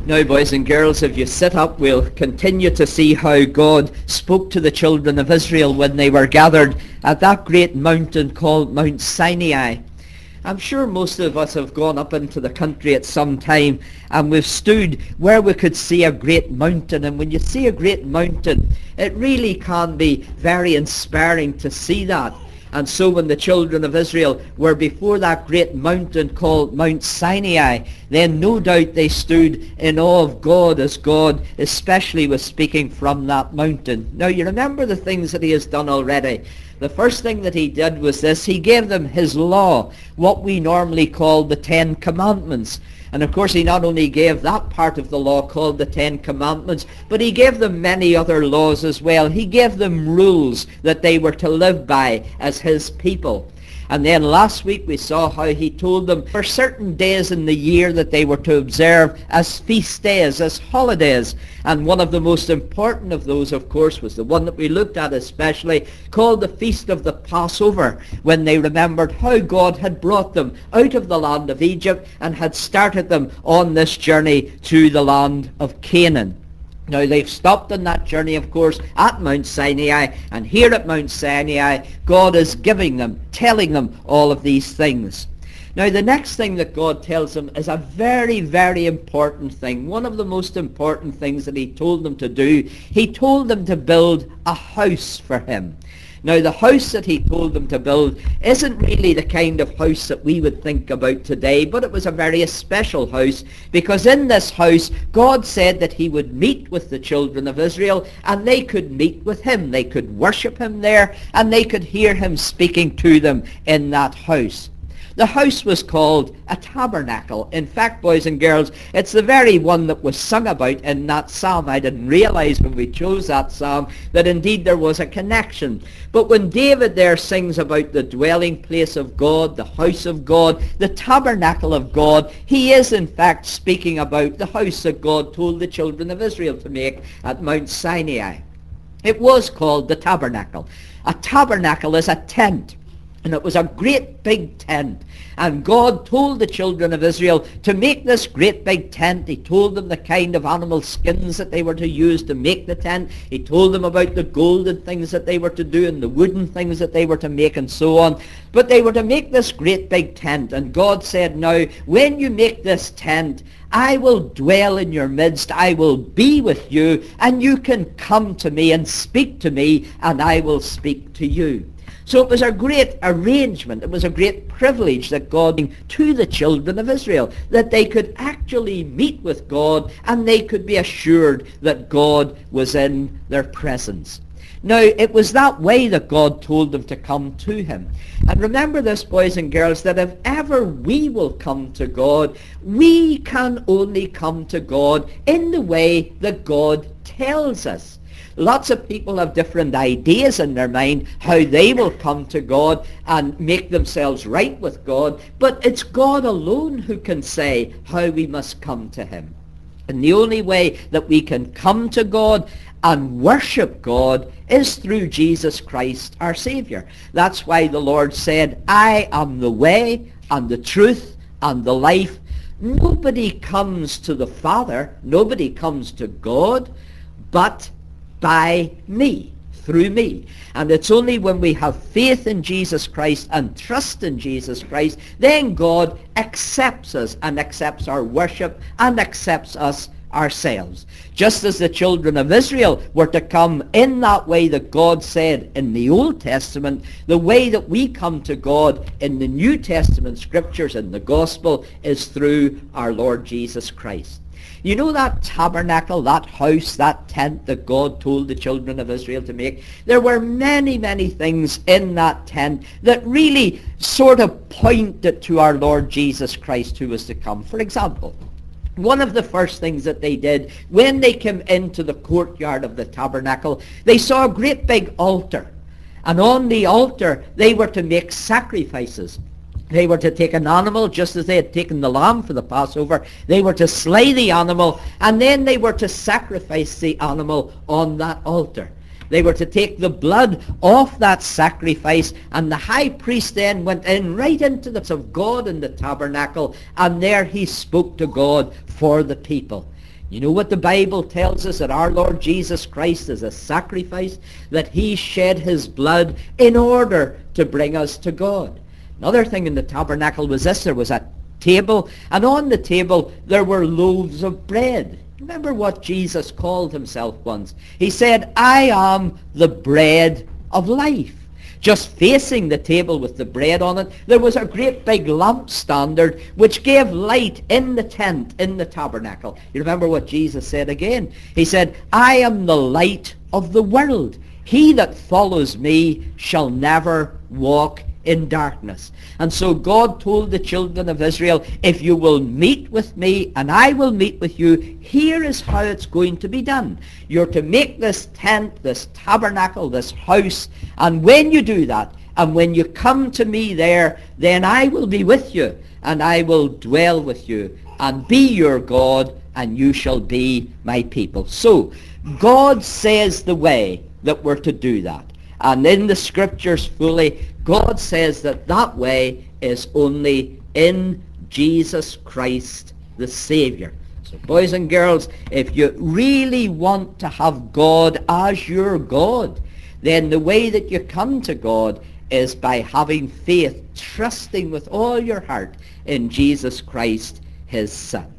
Now, boys and girls, if you sit up, we'll continue to see how God spoke to the children of Israel when they were gathered at that great mountain called Mount Sinai. I'm sure most of us have gone up into the country at some time, and we've stood where we could see a great mountain. And when you see a great mountain, it really can be very inspiring to see that. And so when the children of Israel were before that great mountain called Mount Sinai, then no doubt they stood in awe of God, as God especially was speaking from that mountain. Now you remember the things that he has done already. The first thing that he did was this: he gave them his law, what we normally call the Ten Commandments. And of course he not only gave that part of the law called the Ten Commandments, but he gave them many other laws as well. He gave them rules that they were to live by as his people. And then last week we saw how he told them for certain days in the year that they were to observe as feast days, as holidays. And one of the most important of those, of course, was the one that we looked at especially, called the Feast of the Passover, when they remembered how God had brought them out of the land of Egypt and had started them on this journey to the land of Canaan. Now they've stopped on that journey, of course, at Mount Sinai, and here at Mount Sinai, God is giving them, telling them all of these things. Now the next thing that God tells them is a very, very important thing. One of the most important things that he told them to do. He told them to build a house for him. Now the house that he told them to build isn't really the kind of house that we would think about today, but it was a very special house, because in this house God said that he would meet with the children of Israel, and they could meet with him. They could worship him there, and they could hear him speaking to them in that house. The house was called a tabernacle. In fact, boys and girls, it's the very one that was sung about in that psalm. I didn't realize when we chose that psalm that indeed there was a connection. But when David there sings about the dwelling place of God, the house of God, the tabernacle of God, he is in fact speaking about the house that God told the children of Israel to make at Mount Sinai. It was called the tabernacle. A tabernacle is a tent. And it was a great big tent. And God told the children of Israel to make this great big tent. He told them the kind of animal skins that they were to use to make the tent. He told them about the golden things that they were to do and the wooden things that they were to make and so on. But they were to make this great big tent. And God said, now, when you make this tent, I will dwell in your midst. I will be with you, and you can come to me and speak to me, and I will speak to you. So it was a great arrangement, it was a great privilege that God gave to the children of Israel, that they could actually meet with God and they could be assured that God was in their presence. Now, it was that way that God told them to come to him. And remember this, boys and girls, that if ever we will come to God, we can only come to God in the way that God tells us. Lots of people have different ideas in their mind how they will come to God and make themselves right with God, but it's God alone who can say how we must come to him. And the only way that we can come to God and worship God is through Jesus Christ, our Savior. That's why the Lord said, I am the way and the truth and the life. Nobody comes to the Father, nobody comes to God, but by me, through me. And it's only when we have faith in Jesus Christ and trust in Jesus Christ, then God accepts us and accepts our worship and accepts us ourselves. Just as the children of Israel were to come in that way that God said in the Old Testament, the way that we come to God in the New Testament scriptures and the gospel is through our Lord Jesus Christ. You know that tabernacle, that house, that tent that God told the children of Israel to make? There were many, many things in that tent that really sort of pointed to our Lord Jesus Christ who was to come. For example, one of the first things that they did when they came into the courtyard of the tabernacle, they saw a great big altar. And on the altar, they were to make sacrifices. They were to take an animal, just as they had taken the lamb for the Passover. They were to slay the animal, and then they were to sacrifice the animal on that altar. They were to take the blood off that sacrifice, and the high priest then went in right into the presence of God in the tabernacle, and there he spoke to God for the people. You know what the Bible tells us, that our Lord Jesus Christ is a sacrifice, that he shed his blood in order to bring us to God. Another thing in the tabernacle was this: there was a table, and on the table there were loaves of bread. Remember what Jesus called himself once. He said, I am the bread of life. Just facing the table with the bread on it, there was a great big lamp standard which gave light in the tent, in the tabernacle. You remember what Jesus said again? He said, I am the light of the world. He that follows me shall never walk in darkness. And so God told the children of Israel, if you will meet with me and I will meet with you, here is how it's going to be done. You're to make this tent, this tabernacle, this house, and when you do that, and when you come to me there, then I will be with you, and I will dwell with you, and be your God, and you shall be my people. So, God says the way that we're to do that. And in the scriptures fully, God says that that way is only in Jesus Christ the Savior. So boys and girls, if you really want to have God as your God, then the way that you come to God is by having faith, trusting with all your heart in Jesus Christ, his Son.